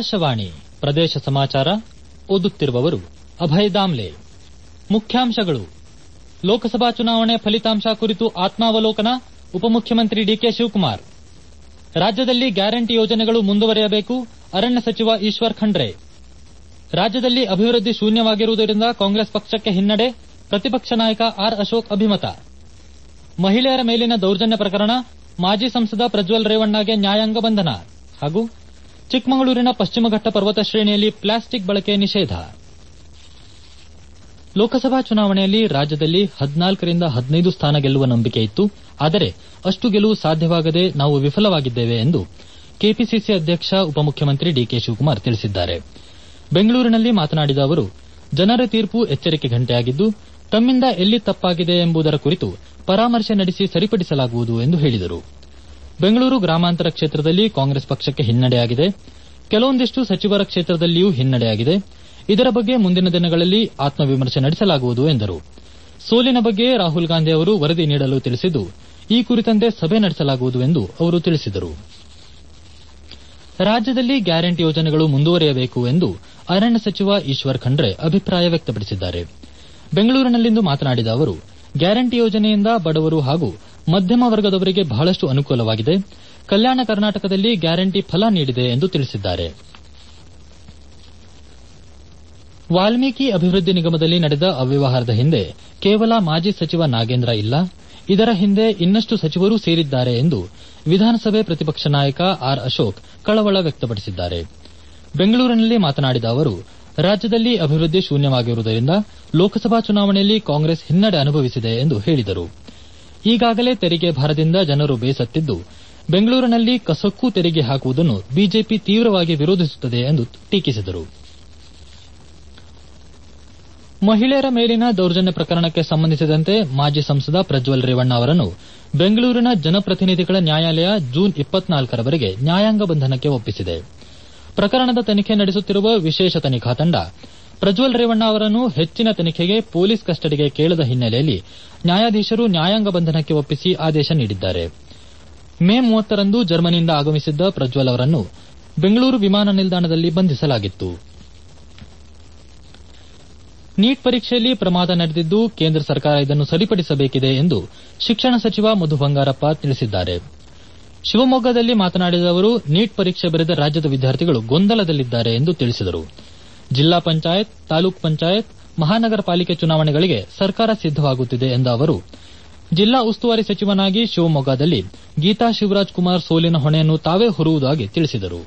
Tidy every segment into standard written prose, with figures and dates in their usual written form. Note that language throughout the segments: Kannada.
ಆಕಾಶವಾಣಿ ಪ್ರದೇಶ ಸಮಾಚಾರ ಓದುತ್ತಿರುವವರು ಅಭಯ್ ದಾಮ್ಲೆ. ಮುಖ್ಯಾಂಶಗಳು: ಲೋಕಸಭಾ ಚುನಾವಣೆ ಫಲಿತಾಂಶ ಕುರಿತು ಆತ್ಮಾವಲೋಕನ, ಉಪಮುಖ್ಯಮಂತ್ರಿ ಡಿಕೆ ಶಿವಕುಮಾರ್. ರಾಜ್ಯದಲ್ಲಿ ಗ್ಯಾರಂಟಿ ಯೋಜನೆಗಳು ಮುಂದುವರೆಯಬೇಕು, ಅರಣ್ಯ ಸಚಿವ ಈಶ್ವರ್ ಖಂಡ್ರೆ. ರಾಜ್ಯದಲ್ಲಿ ಅಭಿವೃದ್ಧಿ ಶೂನ್ಯವಾಗಿರುವುದರಿಂದ ಕಾಂಗ್ರೆಸ್ ಪಕ್ಷಕ್ಕೆ ಹಿನ್ನಡೆ, ಪ್ರತಿಪಕ್ಷ ನಾಯಕ ಆರ್ ಅಶೋಕ್ ಅಭಿಮತ. ಮಹಿಳೆಯರ ಮೇಲಿನ ದೌರ್ಜನ್ಯ ಪ್ರಕರಣ, ಮಾಜಿ ಸಂಸದ ಪ್ರಜ್ವಲ್ ರೇವಣ್ಣಗೆ ನ್ಯಾಯಾಂಗ ಬಂಧನ. ಹಾಗೂ ಚಿಕ್ಕಮಗಳೂರಿನ ಪಶ್ಚಿಮಘಟ್ಟ ಪರ್ವತ ಶ್ರೇಣಿಯಲ್ಲಿ ಪ್ಲಾಸ್ಟಿಕ್ ಬಳಕೆ ನಿಷೇಧ. ಲೋಕಸಭಾ ಚುನಾವಣೆಯಲ್ಲಿ ರಾಜ್ಯದಲ್ಲಿ 14 ರಿಂದ 15 ಸ್ಥಾನ ಗೆಲ್ಲುವ ನಂಬಿಕೆ ಇತ್ತು. ಆದರೆ ಅಷ್ಟು ಗೆಲುವು ಸಾಧ್ಯವಾಗದೆ ನಾವು ವಿಫಲವಾಗಿದ್ದೇವೆ ಎಂದು ಕೆಪಿಸಿಸಿ ಅಧ್ಯಕ್ಷ ಉಪಮುಖ್ಯಮಂತ್ರಿ ಡಿಕೆ ಶಿವಕುಮಾರ್ ತಿಳಿಸಿದ್ದಾರೆ. ಬೆಂಗಳೂರಿನಲ್ಲಿ ಮಾತನಾಡಿದ ಅವರು, ಜನರ ತೀರ್ಪು ಎಚ್ಚರಿಕೆ ಗಂಟೆಯಾಗಿದ್ದು, ತಮ್ಮಿಂದ ಎಲ್ಲಿ ತಪ್ಪಾಗಿದೆ ಎಂಬುದರ ಕುರಿತು ಪರಾಮರ್ಶೆ ನಡೆಸಿ ಸರಿಪಡಿಸಲಾಗುವುದು ಎಂದು ಹೇಳಿದರು. ಬೆಂಗಳೂರು ಗ್ರಾಮಾಂತರ ಕ್ಷೇತ್ರದಲ್ಲಿ ಕಾಂಗ್ರೆಸ್ ಪಕ್ಷಕ್ಕೆ ಹಿನ್ನಡೆಯಾಗಿದೆ. ಕೆಲವೊಂದಿಷ್ಟು ಸಚಿವರ ಕ್ಷೇತ್ರದಲ್ಲಿಯೂ ಹಿನ್ನಡೆಯಾಗಿದೆ. ಇದರ ಬಗ್ಗೆ ಮುಂದಿನ ದಿನಗಳಲ್ಲಿ ಆತ್ಮವಿಮರ್ಶೆ ನಡೆಸಲಾಗುವುದು ಎಂದರು. ಸೋಲಿನ ಬಗ್ಗೆ ರಾಹುಲ್ ಗಾಂಧಿ ಅವರು ವರದಿ ನೀಡಲು ತಿಳಿಸಿದ್ದು, ಈ ಕುರಿತಂತೆ ಸಭೆ ನಡೆಸಲಾಗುವುದು ಎಂದು ಅವರು ತಿಳಿಸಿದರು. ರಾಜ್ಯದಲ್ಲಿ ಗ್ಯಾರಂಟಿ ಯೋಜನೆಗಳು ಮುಂದುವರೆಯಬೇಕು ಎಂದು ಅರಣ್ಯ ಸಚಿವ ಈಶ್ವರ್ ಖಂಡ್ರೆ ಅಭಿಪ್ರಾಯ ವ್ಯಕ್ತಪಡಿಸಿದ್ದಾರೆ. ಬೆಂಗಳೂರಿನಲ್ಲಿಂದು ಮಾತನಾಡಿದ ಅವರು, ಗ್ಯಾರಂಟಿ ಯೋಜನೆಯಿಂದ ಬಡವರು ಹಾಗೂ ಮಧ್ಯಮ ವರ್ಗದವರಿಗೆ ಬಹಳಷ್ಟು ಅನುಕೂಲವಾಗಿದೆ. ಕಲ್ಯಾಣ ಕರ್ನಾಟಕದಲ್ಲಿ ಗ್ಯಾರಂಟಿ ಫಲ ನೀಡಿದೆ ಎಂದು ತಿಳಿಸಿದ್ದಾರೆ. ವಾಲ್ಮೀಕಿ ಅಭಿವೃದ್ಧಿ ನಿಗಮದಲ್ಲಿ ನಡೆದ ಅವ್ಯವಹಾರದ ಹಿಂದೆ ಕೇವಲ ಮಾಜಿ ಸಚಿವ ನಾಗೇಂದ್ರ ಇಲ್ಲ, ಇದರ ಹಿಂದೆ ಇನ್ನಷ್ಟು ಸಚಿವರೂ ಸೇರಿದ್ದಾರೆ ಎಂದು ವಿಧಾನಸಭೆ ಪ್ರತಿಪಕ್ಷ ನಾಯಕ ಆರ್ ಅಶೋಕ್ ಕಳವಳ ವ್ಯಕ್ತಪಡಿಸಿದ್ದಾರೆ. ಬೆಂಗಳೂರಿನಲ್ಲಿ ಮಾತನಾಡಿದ ಅವರು, ರಾಜ್ಯದಲ್ಲಿ ಅಭಿವೃದ್ಧಿ ಶೂನ್ಯವಾಗಿರುವುದರಿಂದ ಲೋಕಸಭಾ ಚುನಾವಣೆಯಲ್ಲಿ ಕಾಂಗ್ರೆಸ್ ಹಿನ್ನಡೆ ಅನುಭವಿಸಿದೆ ಎಂದು ಹೇಳಿದರು. ಈಗಾಗಲೇ ತೆರಿಗೆ ಭಾರದಿಂದ ಜನರು ಬೇಸತ್ತಿದ್ದು, ಬೆಂಗಳೂರಿನಲ್ಲಿ ಕಸಕ್ಕೂ ತೆರಿಗೆ ಹಾಕುವುದನ್ನು ಬಿಜೆಪಿ ತೀವ್ರವಾಗಿ ವಿರೋಧಿಸುತ್ತದೆ ಎಂದು ಟೀಕಿಸಿದರು. ಮಹಿಳೆಯರ ಮೇಲಿನ ದೌರ್ಜನ್ಯ ಪ್ರಕರಣಕ್ಕೆ ಸಂಬಂಧಿಸಿದಂತೆ ಮಾಜಿ ಸಂಸದ ಪ್ರಜ್ವಲ್ ರೇವಣ್ಣ ಅವರನ್ನು ಬೆಂಗಳೂರಿನ ಜನಪ್ರತಿನಿಧಿಗಳ ನ್ಯಾಯಾಲಯ ಜೂನ್ 24ರವರೆಗೆ ನ್ಯಾಯಾಂಗ ಬಂಧನಕ್ಕೆ ಒಪ್ಪಿಸಿದೆ. ಪ್ರಕರಣದ ತನಿಖೆ ನಡೆಸುತ್ತಿರುವ ವಿಶೇಷ ತನಿಖಾ ತಂಡ ಪ್ರಜ್ವಲ್ ರೇವಣ್ಣ ಅವರನ್ನು ಹೆಚ್ಚಿನ ತನಿಖೆಗೆ ಪೊಲೀಸ್ ಕಸ್ಟಡಿಗೆ ಕೇಳದ ಹಿನ್ನೆಲೆಯಲ್ಲಿ ನ್ಯಾಯಾಧೀಶರು ನ್ಯಾಯಾಂಗ ಬಂಧನಕ್ಕೆ ಒಪ್ಪಿಸಿ ಆದೇಶ ನೀಡಿದ್ದಾರೆ. ಮೇ 30ರಂದು ಜರ್ಮನಿಯಿಂದ ಆಗಮಿಸಿದ್ದ ಪ್ರಜ್ವಲ್ ಅವರನ್ನು ಬೆಂಗಳೂರು ವಿಮಾನ ನಿಲ್ದಾಣದಲ್ಲಿ ಬಂಧಿಸಲಾಗಿತ್ತು. ನೀಟ್ ಪರೀಕ್ಷೆಯಲ್ಲಿ ಪ್ರಮಾದ ನಡೆದಿದ್ದು, ಕೇಂದ್ರ ಸರ್ಕಾರ ಇದನ್ನು ಸರಿಪಡಿಸಬೇಕಿದೆ ಎಂದು ಶಿಕ್ಷಣ ಸಚಿವ ಮಧು ಬಂಗಾರಪ್ಪ ತಿಳಿಸಿದ್ದಾರೆ. ಶಿವಮೊಗ್ಗದಲ್ಲಿ ಮಾತನಾಡಿದ ಅವರು, ನೀಟ್ ಪರೀಕ್ಷೆ ಬರೆದ ರಾಜ್ಯದ ವಿದ್ಯಾರ್ಥಿಗಳು ಗೊಂದಲದಲ್ಲಿದ್ದಾರೆ ಎಂದು ತಿಳಿಸಿದರು. ಜಿಲ್ಲಾ ಪಂಚಾಯತ್, ತಾಲೂಕು ಪಂಚಾಯತ್, ಮಹಾನಗರ ಪಾಲಿಕೆ ಚುನಾವಣೆಗಳಿಗೆ ಸರ್ಕಾರ ಸಿದ್ದವಾಗುತ್ತಿದೆ ಎಂದ ಅವರು, ಜಿಲ್ಲಾ ಉಸ್ತುವಾರಿ ಸಚಿವನಾಗಿ ಶಿವಮೊಗ್ಗದಲ್ಲಿ ಗೀತಾ ಶಿವರಾಜ್ ಕುಮಾರ್ ಸೋಲಿನ ಹೊಣೆಯನ್ನು ತಾವೇ ಹೊರುವುದಾಗಿ ತಿಳಿಸಿದರು.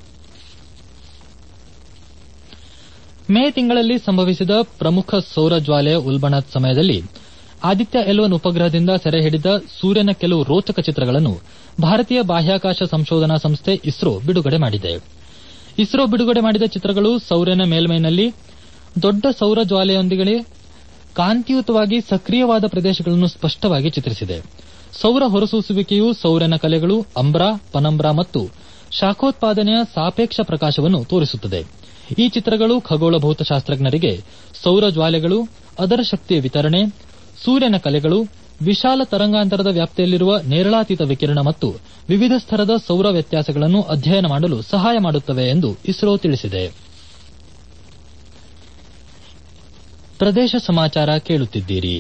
ಮೇ ತಿಂಗಳಲ್ಲಿ ಸಂಭವಿಸಿದ ಪ್ರಮುಖ ಸೌರ ಜ್ವಾಲೆಯ ಉಲ್ಬಣದ ಸಮಯದಲ್ಲಿ ಆದಿತ್ಯ L1 ಉಪಗ್ರಹದಿಂದ ಸೆರೆ ಹಿಡಿದ ಸೂರ್ಯನ ಕೆಲವು ರೋಚಕ ಚಿತ್ರಗಳನ್ನು ಭಾರತೀಯ ಬಾಹ್ಯಾಕಾಶ ಸಂಶೋಧನಾ ಸಂಸ್ಥೆ ಇಸ್ರೋ ಬಿಡುಗಡೆ ಮಾಡಿದೆ. ಇಸ್ರೋ ಬಿಡುಗಡೆ ಮಾಡಿದ ಚಿತ್ರಗಳು ಸೌರ್ಯನ ಮೇಲ್ಮೈನಲ್ಲಿ ದೊಡ್ಡ ಸೌರ ಜ್ವಾಲೆಯೊಂದಿಗೆ ಕಾಂತಿಯುತವಾಗಿ ಸಕ್ರಿಯವಾದ ಪ್ರದೇಶಗಳನ್ನು ಸ್ಪಷ್ಟವಾಗಿ ಚಿತ್ರಿಸಿದೆ. ಸೌರ ಹೊರಸೂಸುವಿಕೆಯು ಸೌರ್ಯನ ಕಲೆಗಳು, ಅಂಬ್ರಾ, ಪನಂಬ್ರಾ ಮತ್ತು ಶಾಖೋತ್ಪಾದನೆಯ ಸಾಪೇಕ್ಷ ಪ್ರಕಾಶವನ್ನು ತೋರಿಸುತ್ತದೆ. ಈ ಚಿತ್ರಗಳು ಖಗೋಳ ಭೌತಶಾಸ್ತ್ರಜ್ಞರಿಗೆ ಸೌರ ಜ್ವಾಲೆಗಳು, ಅದರ ಶಕ್ತಿಯ ವಿತರಣೆ, ಸೂರ್ಯನ ಕಲೆಗಳು, ವಿಶಾಲ ತರಂಗಾಂತರದ ವ್ಯಾಪ್ತಿಯಲ್ಲಿರುವ ನೇರಳಾತೀತ ವಿಕಿರಣ ಮತ್ತು ವಿವಿಧ ಸ್ತರದ ಸೌರ ವ್ಯತ್ಯಾಸಗಳನ್ನು ಅಧ್ಯಯನ ಮಾಡಲು ಸಹಾಯ ಮಾಡುತ್ತವೆ ಎಂದು ಇಸ್ರೋ ತಿಳಿಸಿದೆ. ಪ್ರದೇಶ ಸಮಾಚಾರ ಕೇಳುತ್ತಿದ್ದೀರಿ.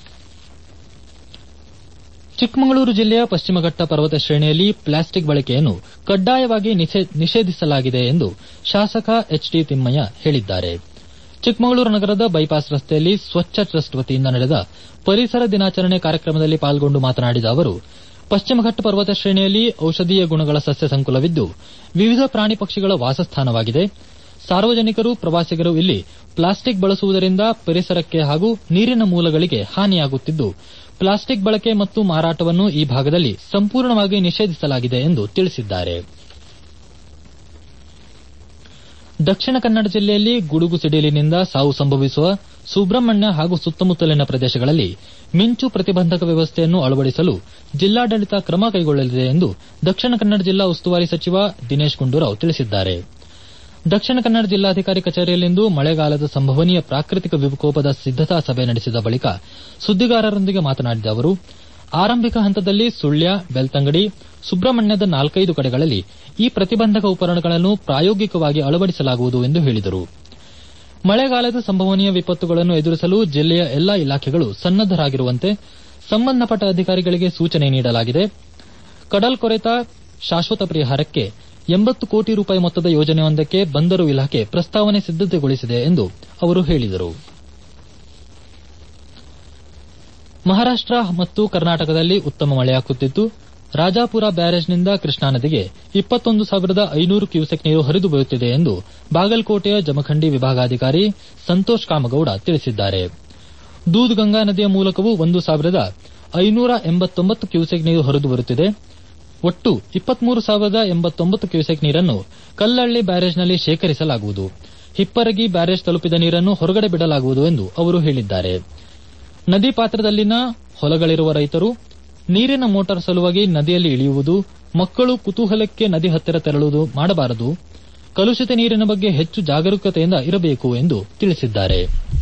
ಚಿಕ್ಕಮಗಳೂರು ಜಿಲ್ಲೆಯ ಪಶ್ಚಿಮಘಟ್ಟ ಪರ್ವತ ಶ್ರೇಣಿಯಲ್ಲಿ ಪ್ಲಾಸ್ಟಿಕ್ ಬಳಕೆಯನ್ನು ಕಡ್ಡಾಯವಾಗಿ ನಿಷೇಧಿಸಲಾಗಿದೆ ಎಂದು ಶಾಸಕ ಎಚ್.ಡಿ. ತಿಮ್ಮಯ್ಯ ಹೇಳಿದ್ದಾರೆ. ಚಿಕ್ಕಮಗಳೂರು ನಗರದ ಬೈಪಾಸ್ ರಸ್ತೆಯಲ್ಲಿ ಸ್ವಚ್ಛ ಟ್ರಸ್ಟ್ ವತಿಯಿಂದ ನಡೆದ ಪರಿಸರ ದಿನಾಚರಣೆ ಕಾರ್ಯಕ್ರಮದಲ್ಲಿ ಪಾಲ್ಗೊಂಡು ಮಾತನಾಡಿದ ಅವರು, ಪಶ್ಚಿಮಘಟ್ಟ ಪರ್ವತ ಶ್ರೇಣಿಯಲ್ಲಿ ಔಷಧೀಯ ಗುಣಗಳ ಸಸ್ಯ ಸಂಕುಲವಿದ್ದು, ವಿವಿಧ ಪ್ರಾಣಿ ಪಕ್ಷಿಗಳ ವಾಸಸ್ಥಾನವಾಗಿದೆ. ಸಾರ್ವಜನಿಕರು, ಪ್ರವಾಸಿಗರು ಇಲ್ಲಿ ಪ್ಲಾಸ್ಟಿಕ್ ಬಳಸುವುದರಿಂದ ಪರಿಸರಕ್ಕೆ ಹಾಗೂ ನೀರಿನ ಮೂಲಗಳಿಗೆ ಹಾನಿಯಾಗುತ್ತಿದ್ದು, ಪ್ಲಾಸ್ಟಿಕ್ ಬಳಕೆ ಮತ್ತು ಮಾರಾಟವನ್ನು ಈ ಭಾಗದಲ್ಲಿ ಸಂಪೂರ್ಣವಾಗಿ ನಿಷೇಧಿಸಲಾಗಿದೆ ಎಂದು ತಿಳಿಸಿದ್ದಾರೆ. ದಕ್ಷಿಣ ಕನ್ನಡ ಜಿಲ್ಲೆಯಲ್ಲಿ ಗುಡುಗು ಸಿಡಿಲಿನಿಂದ ಸಾವು ಸಂಭವಿಸುವ ಸುಬ್ರಹ್ಮಣ್ಯ ಹಾಗೂ ಸುತ್ತಮುತ್ತಲಿನ ಪ್ರದೇಶಗಳಲ್ಲಿ ಮಿಂಚು ಪ್ರತಿಬಂಧಕ ವ್ಯವಸ್ಥೆಯನ್ನು ಅಳವಡಿಸಲು ಜಿಲ್ಲಾಡಳಿತ ಕ್ರಮ ಕೈಗೊಳ್ಳಲಿದೆ ಎಂದು ದಕ್ಷಿಣ ಕನ್ನಡ ಜಿಲ್ಲಾ ಉಸ್ತುವಾರಿ ಸಚಿವ ದಿನೇಶ್ ಗುಂಡೂರಾವ್ ತಿಳಿಸಿದ್ದಾರೆ. ದಕ್ಷಿಣ ಕನ್ನಡ ಜಿಲ್ಲಾಧಿಕಾರಿ ಕಚೇರಿಯಲ್ಲಿಂದು ಮಳೆಗಾಲದ ಸಂಭವನೀಯ ಪ್ರಾಕೃತಿಕ ವಿಕೋಪದ ಸಿದ್ದತಾ ಸಭೆ ನಡೆಸಿದ ಬಳಿಕ ಸುದ್ದಿಗಾರರೊಂದಿಗೆ ಮಾತನಾಡಿದ ಅವರು, ಆರಂಭಿಕ ಹಂತದಲ್ಲಿ ಸುಳ್ಯ, ಬೆಳ್ತಂಗಡಿ, ಸುಬ್ರಹ್ಮಣ್ಯದ 4-5 ಕಡೆಗಳಲ್ಲಿ ಈ ಪ್ರತಿಬಂಧಕ ಉಪಕರಣಗಳನ್ನು ಪ್ರಾಯೋಗಿಕವಾಗಿ ಅಳವಡಿಸಲಾಗುವುದು ಎಂದು ಹೇಳಿದರು. ಮಳೆಗಾಲದ ಸಂಭವನೀಯ ವಿಪತ್ತುಗಳನ್ನು ಎದುರಿಸಲು ಜಿಲ್ಲೆಯ ಎಲ್ಲಾ ಇಲಾಖೆಗಳು ಸನ್ನದ್ದರಾಗಿರುವಂತೆ ಸಂಬಂಧಪಟ್ಟ ಅಧಿಕಾರಿಗಳಿಗೆ ಸೂಚನೆ ನೀಡಲಾಗಿದೆ. ಕಡಲ್ಕೊರೆತ ಶಾಶ್ವತ ಪರಿಹಾರಕ್ಕೆ 80 ಕೋಟಿ ರೂಪಾಯಿ ಮೊತ್ತದ ಯೋಜನೆಯೊಂದಕ್ಕೆ ಬಂದರು ಇಲಾಖೆ ಪ್ರಸ್ತಾವನೆ ಸಿದ್ದತೆಗೊಳಿಸಿದೆ ಎಂದು ಅವರು ಹೇಳಿದರು. ಮಹಾರಾಷ್ಟ್ರ ಮತ್ತು ಕರ್ನಾಟಕದಲ್ಲಿ ಉತ್ತಮ ಮಳೆಯಾಗುತ್ತಿದ್ದು, ರಾಜಾಪುರ ಬ್ಯಾರೇಜ್ನಿಂದ ಕೃಷ್ಣಾ ನದಿಗೆ 21,500 ಕ್ಯೂಸೆಕ್ ನೀರು ಹರಿದು ಬರುತ್ತಿದೆ ಎಂದು ಬಾಗಲಕೋಟೆಯ ಜಮಖಂಡಿ ವಿಭಾಗಾಧಿಕಾರಿ ಸಂತೋಷ್ ಕಾಮಗೌಡ ತಿಳಿಸಿದ್ದಾರೆ. ದೂದ್ಗಂಗಾ ನದಿಯ ಮೂಲಕವೂ 1,589 ಕ್ಯೂಸೆಕ್ ನೀರು ಹರಿದು ಬರುತ್ತಿದೆ. ಒಟ್ಟು 23,089 ಕ್ಯೂಸೆಕ್ ನೀರನ್ನು ಕಲ್ಲಳ್ಳಿ ಬ್ಯಾರೇಜ್ನಲ್ಲಿ ಶೇಖರಿಸಲಾಗುವುದು. ಹಿಪ್ಪರಗಿ ಬ್ಯಾರೇಜ್ ತಲುಪಿದ ನೀರನ್ನು ಹೊರಗಡೆ ಬಿಡಲಾಗುವುದು ಎಂದು ಅವರು ಹೇಳಿದ್ದಾರೆ. ನದಿ ಪಾತ್ರದಲ್ಲಿನ ಹೊಲಗಳಿರುವ ರೈತರು ನೀರಿನ ಮೋಟಾರ್ ಸಲುವಾಗಿ ನದಿಯಲ್ಲಿ ಇಳಿಯುವುದು, ಮಕ್ಕಳು ಕುತೂಹಲಕ್ಕೆ ನದಿ ಹತ್ತಿರ ತೆರಳುವುದು ಮಾಡಬಾರದು. ಕಲುಷಿತ ನೀರಿನ ಬಗ್ಗೆ ಹೆಚ್ಚು ಜಾಗರೂಕತೆಯಿಂದ ಇರಬೇಕು ಎಂದು ತಿಳಿಸಿದ್ದಾರೆ.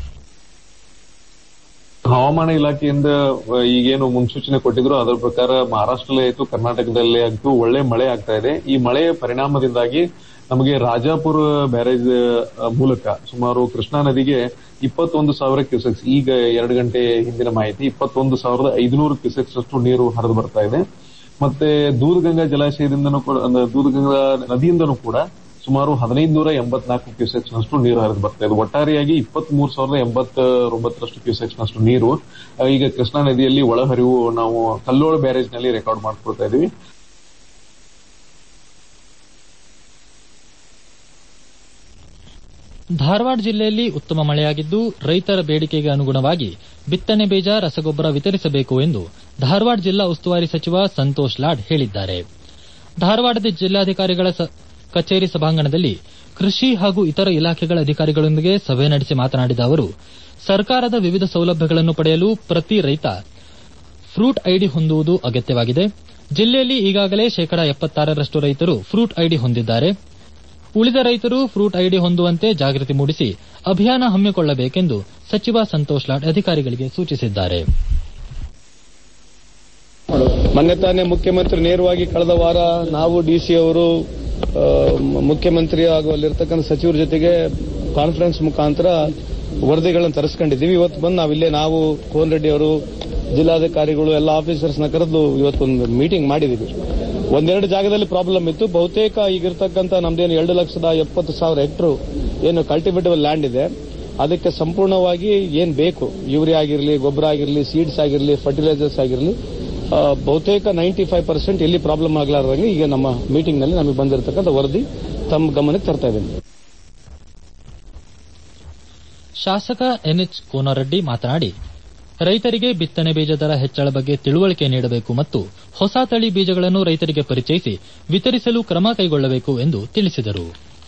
ಹವಾಮಾನ ಇಲಾಖೆಯಿಂದ ಈಗೇನು ಮುನ್ಸೂಚನೆ ಕೊಟ್ಟಿದ್ರು ಅದರ ಪ್ರಕಾರ ಮಹಾರಾಷ್ಟ್ರದಲ್ಲೇ ಆಯಿತು, ಕರ್ನಾಟಕದಲ್ಲೇ ಆಯಿತು ಒಳ್ಳೆ ಮಳೆ ಆಗ್ತಾ ಇದೆ. ಈ ಮಳೆಯ ಪರಿಣಾಮದಿಂದಾಗಿ ನಮಗೆ ರಾಜಾಪುರ ಬ್ಯಾರೇಜ್ ಮೂಲಕ ಸುಮಾರು ಕೃಷ್ಣಾ ನದಿಗೆ 21,000 ಕ್ಯೂಸೆಕ್ಸ್, ಈಗ 2 ಗಂಟೆ ಹಿಂದಿನ ಮಾಹಿತಿ 21,500 ಕ್ಯೂಸೆಕ್ಸ್ ಅಷ್ಟು ನೀರು ಹರಿದು ಬರ್ತಾ ಇದೆ. ಮತ್ತೆ ದೂದ್ಗಂಗಾ ಜಲಾಶಯದಿಂದನೂ ಕೂಡ, ದೂದ್ಗಂಗಾ ನದಿಯಿಂದನೂ ಕೂಡ ಸುಮಾರು 1,584 ಕ್ಯೂಸೆಕ್ಸ್ ನಷ್ಟು ನೀರು ಹರಿದು ಬರ್ತಾ ಇದೆ. ಒಟ್ಟಾರೆಯಾಗಿ 23,089 ಕ್ಯೂಸೆಕ್ಸ್ ನಷ್ಟು ನೀರು ಈಗ ಕೃಷ್ಣಾ ನದಿಯಲ್ಲಿ ಒಳಹರಿವು ನಾವು ಕಲ್ಲೋಳ ಬ್ಯಾರೇಜ್ ನಲ್ಲಿ ರೆಕಾರ್ಡ್ ಮಾಡ್ಕೊಳ್ತಾ ಇದೀವಿ. ಧಾರವಾಡ ಜಿಲ್ಲೆಯಲ್ಲಿ ಉತ್ತಮ ಮಳೆಯಾಗಿದ್ದು, ರೈತರ ಬೇಡಿಕೆಗೆ ಅನುಗುಣವಾಗಿ ಬಿತ್ತನೆ ಬೀಜ, ರಸಗೊಬ್ಬರ ವಿತರಿಸಬೇಕು ಎಂದು ಧಾರವಾಡ ಜಿಲ್ಲಾ ಉಸ್ತುವಾರಿ ಸಚಿವ ಸಂತೋಷ್ ಲಾಡ್ ಹೇಳಿದ್ದಾರೆ. ಧಾರವಾಡದ ಜಿಲ್ಲಾಧಿಕಾರಿಗಳ ಕಚೇರಿ ಸಭಾಂಗಣದಲ್ಲಿ ಕೃಷಿ ಹಾಗೂ ಇತರ ಇಲಾಖೆಗಳ ಅಧಿಕಾರಿಗಳೊಂದಿಗೆ ಸಭೆ ನಡೆಸಿ ಮಾತನಾಡಿದ ಅವರು, ಸರ್ಕಾರದ ವಿವಿಧ ಸೌಲಭ್ಯಗಳನ್ನು ಪಡೆಯಲು ಪ್ರತಿ ರೈತ ಫ್ರೂಟ್ ಐಡಿ ಹೊಂದುವುದು ಅಗತ್ಯವಾಗಿದೆ. ಜಿಲ್ಲೆಯಲ್ಲಿ ಈಗಾಗಲೇ 76% ರೈತರು ಫ್ರೂಟ್ ಐಡಿ ಹೊಂದಿದ್ದಾರೆ. ಉಳಿದ ರೈತರು ಫ್ರೂಟ್ ಐಡಿ ಹೊಂದುವಂತೆ ಜಾಗೃತಿ ಮೂಡಿಸಿ ಅಭಿಯಾನ ಹಮ್ಮಿಕೊಳ್ಳಬೇಕೆಂದು ಸಚಿವ ಸಂತೋಷ್ ಲಾಡ್ ಅಧಿಕಾರಿಗಳಿಗೆ ಸೂಚಿಸಿದ್ದಾರೆ. ಮೊನ್ನೆ ತಾನೇ ಮುಖ್ಯಮಂತ್ರಿ ನೇರವಾಗಿ ಕಳೆದ ವಾರ ನಾವು ಡಿಸಿ ಅವರು ಮುಖ್ಯಮಂತ್ರಿ ಹಾಗೂ ಅಲ್ಲಿರ್ತಕ್ಕಂಥ ಸಚಿವರ ಜೊತೆಗೆ ಕಾನ್ಫರೆನ್ಸ್ ಮುಖಾಂತರ ವರದಿಗಳನ್ನು ತರಿಸ್ಕೊಂಡಿದ್ದೀವಿ. ಇವತ್ತು ಬಂದು ನಾವು ಕೋನ್ ರೆಡ್ಡಿ ಅವರು, ಜಿಲ್ಲಾಧಿಕಾರಿಗಳು, ಎಲ್ಲ ಆಫೀಸರ್ಸ್ನ ಕರೆದು ಇವತ್ತೊಂದು ಮೀಟಿಂಗ್ ಮಾಡಿದ್ದೀವಿ. ಒಂದೆರಡು ಜಾಗದಲ್ಲಿ ಪ್ರಾಬ್ಲಮ್ ಇತ್ತು. ಬಹುತೇಕ ಈಗಿರ್ತಕ್ಕಂಥ ನಮ್ದೇನು 2,70,000 ಹೆಕ್ಟರ್ ಏನು ಕಲ್ಟಿವೇಟಬಲ್ ಲ್ಯಾಂಡ್ ಇದೆ, ಅದಕ್ಕೆ ಸಂಪೂರ್ಣವಾಗಿ ಏನ್ ಬೇಕು, ಯೂರಿಯಾ ಆಗಿರಲಿ, ಗೊಬ್ಬರ ಆಗಿರಲಿ, ಸೀಡ್ಸ್ ಆಗಿರಲಿ, ಫರ್ಟಿಲೈಸರ್ಸ್ ಆಗಿರಲಿ, ಬಹುತೇಕ 95% ಎಲ್ಲಿ ಪ್ರಾಬ್ಲಮ್ ಆಗಲಾರ್ದಂಗೆ ಈಗ ನಮ್ಮ ಮೀಟಿಂಗ್ ನಲ್ಲಿ ನಮಗೆ ಬಂದಿರತಕ್ಕಂಥ ವರದಿ ತಮ್ಮ ಗಮನಕ್ಕೆ ತರ್ತಾ ಇದ್ದೇನೆ. ಶಾಸಕ ಎನ್ಎಚ್ ಕೋನರೆಡ್ಡಿ ಮಾತನಾಡಿ, ರೈತರಿಗೆ ಬಿತ್ತನೆ ಬೀಜ ದರ ಹೆಚ್ಚಳ ಬಗ್ಗೆ ತಿಳುವಳಿಕೆ ನೀಡಬೇಕು ಮತ್ತು ಹೊಸ ತಳಿ ಬೀಜಗಳನ್ನು ರೈತರಿಗೆ ಪರಿಚಯಿಸಿ ವಿತರಿಸಲು ಕ್ರಮ ಕೈಗೊಳ್ಳಬೇಕು ಎಂದು ತಿಳಿಸಿದರು.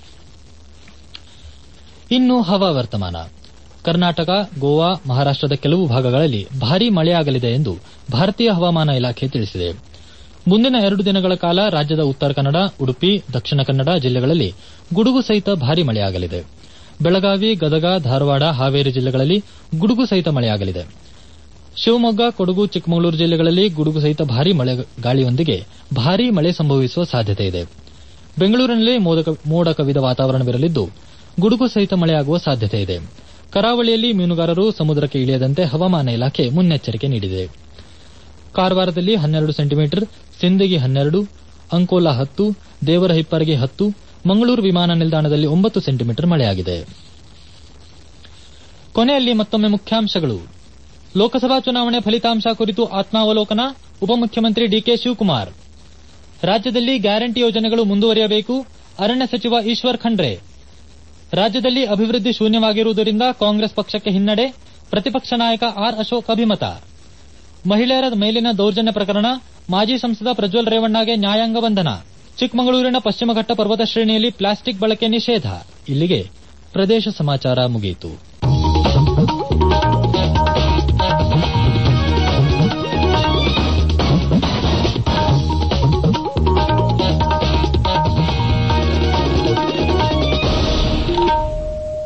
ಇನ್ನು ಹವಾವರ್ತಮಾನ. ಕರ್ನಾಟಕ, ಗೋವಾ, ಮಹಾರಾಷ್ಟದ ಕೆಲವು ಭಾಗಗಳಲ್ಲಿ ಭಾರೀ ಮಳೆಯಾಗಲಿದೆ ಎಂದು ಭಾರತೀಯ ಹವಾಮಾನ ಇಲಾಖೆ ತಿಳಿಸಿದೆ. ಮುಂದಿನ 2 ದಿನಗಳ ಕಾಲ ರಾಜ್ಯದ ಉತ್ತರ ಕನ್ನಡ, ಉಡುಪಿ, ದಕ್ಷಿಣ ಕನ್ನಡ ಜಿಲ್ಲೆಗಳಲ್ಲಿ ಗುಡುಗು ಸಹಿತ ಭಾರೀ ಮಳೆಯಾಗಲಿದೆ. ಬೆಳಗಾವಿ, ಗದಗ, ಧಾರವಾಡ, ಹಾವೇರಿ ಜಿಲ್ಲೆಗಳಲ್ಲಿ ಗುಡುಗು ಸಹಿತ ಮಳೆಯಾಗಲಿದೆ. ಶಿವಮೊಗ್ಗ, ಕೊಡಗು, ಚಿಕ್ಕಮಗಳೂರು ಜಿಲ್ಲೆಗಳಲ್ಲಿ ಗುಡುಗು ಸಹಿತ ಭಾರೀ ಮಳೆ ಗಾಳಿಯೊಂದಿಗೆ ಭಾರೀ ಮಳೆ ಸಂಭವಿಸುವ ಸಾಧ್ಯತೆ ಇದೆ. ಬೆಂಗಳೂರಿನಲ್ಲಿ ಮೋಡ ಕವಿದ ವಾತಾವರಣವಿರಲಿದ್ದು ಗುಡುಗು ಸಹಿತ ಮಳೆಯಾಗುವ ಸಾಧ್ಯತೆ ಇದೆ. ಕರಾವಳಿಯಲ್ಲಿ ಮೀನುಗಾರರು ಸಮುದ್ರಕ್ಕೆ ಇಳಿಯದಂತೆ ಹವಾಮಾನ ಇಲಾಖೆ ಮುನ್ನೆಚ್ಚರಿಕೆ ನೀಡಿದೆ. ಕಾರವಾರದಲ್ಲಿ 12 ಸೆಂಟಿಮೀಟರ್, ಸಿಂದಗಿ 12, ಅಂಕೋಲಾ 10, ದೇವರ ಹಿಪ್ಪರಗಿ 10, ಮಂಗಳೂರು ವಿಮಾನ ನಿಲ್ದಾಣದಲ್ಲಿ 9 ಸೆಂಟಿಮೀಟರ್ ಮಳೆಯಾಗಿದೆ. ಕೊನೆಯಲ್ಲಿ ಮತ್ತೊಮ್ಮೆ ಮುಖ್ಯಾಂಶಗಳು. ಲೋಕಸಭಾ ಚುನಾವಣೆ ಫಲಿತಾಂಶ ಕುರಿತು ಆತ್ಮಾವಲೋಕನ, ಉಪಮುಖ್ಯಮಂತ್ರಿ ಡಿಕೆ ಶಿವಕುಮಾರ್. ರಾಜ್ಯದಲ್ಲಿ ಗ್ಯಾರಂಟಿ ಯೋಜನೆಗಳು ಮುಂದುವರಿಯಬೇಕು, ಅರಣ್ಯ ಸಚಿವ ಈಶ್ವರ್ ಖಂಡ್ರೆ. ರಾಜ್ಯದಲ್ಲಿ ಅಭಿವೃದ್ಧಿ ಶೂನ್ಯವಾಗಿರುವುದರಿಂದ ಕಾಂಗ್ರೆಸ್ ಪಕ್ಷಕ್ಕೆ ಹಿನ್ನಡೆ, ಪ್ರತಿಪಕ್ಷ ನಾಯಕ ಆರ್ ಅಶೋಕ್ ಅಭಿಮತ. ಮಹಿಳೆಯರ ಮೇಲಿನ ದೌರ್ಜನ್ಯ ಪ್ರಕರಣ, ಮಾಜಿ ಸಂಸದ ಪ್ರಜ್ವಲ್ ರೇವಣ್ಣಗೆ ನ್ಯಾಯಾಂಗ ಬಂಧನ. ಚಿಕ್ಕಮಗಳೂರಿನ ಪಶ್ಚಿಮಘಟ್ಟ ಪರ್ವತ ಶ್ರೇಣಿಯಲ್ಲಿ ಪ್ಲಾಸ್ಟಿಕ್ ಬಳಕೆ ನಿಷೇಧ. ಇಲ್ಲಿಗೆ ಪ್ರದೇಶ ಸಮಾಚಾರ ಮುಗಿಯಿತು.